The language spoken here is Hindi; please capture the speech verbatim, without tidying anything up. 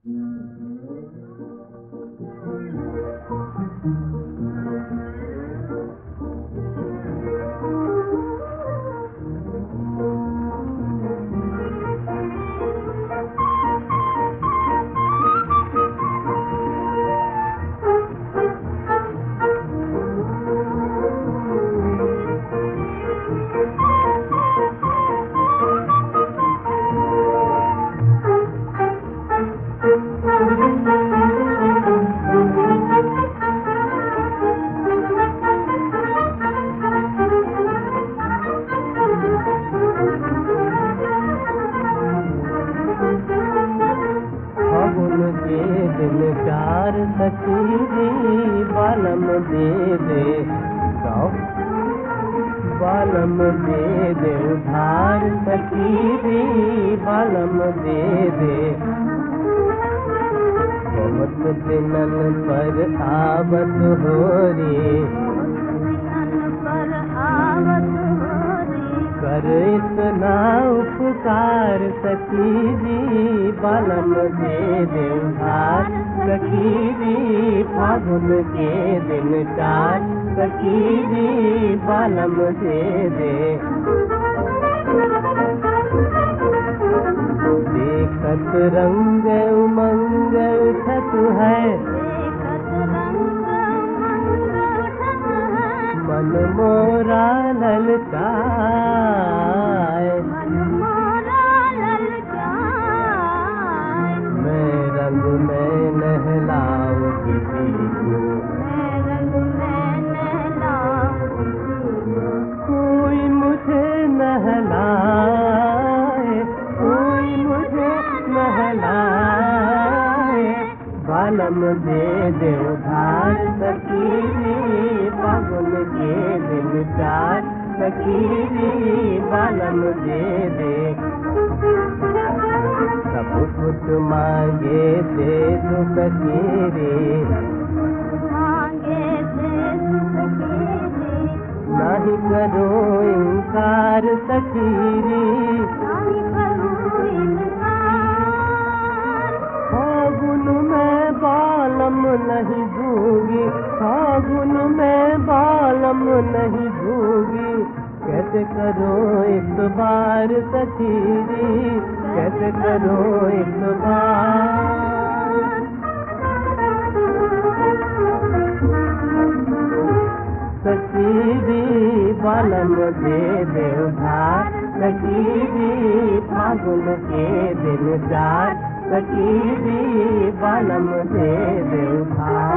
चार सखीरी बालम दे दे गाओ बालम दे दे उधार सखीरी बालम दे दे बहुत दिनन पर आवत हो रे कर इतना उपकार सखीरी बालम दे दे उधार सखीरी फागुन के दिन चार सखीरी बालम दे दे देखत रंग उमंग उठत है मन मोरा ललचाए मैं रंग में नहलाऊं किसी को कोई मुझे नहलाए कोई मुझे नहलाए बालम दे दे उधार सखीरी फागुन के दिन चार सखीरी बालम दे दे सब कुछ मांगे दे दो सखीरी नहीं करो इनकार सखीरी फागुन में बालम नहीं दूंगी फागुन में बालम नहीं दूंगी कैसे करो इस बार सखीरी कैसे करो इस बार सखीरी बालम दे दे उधार सखीरी फागुन के दिन चार सखीरी बालम दे दे उधार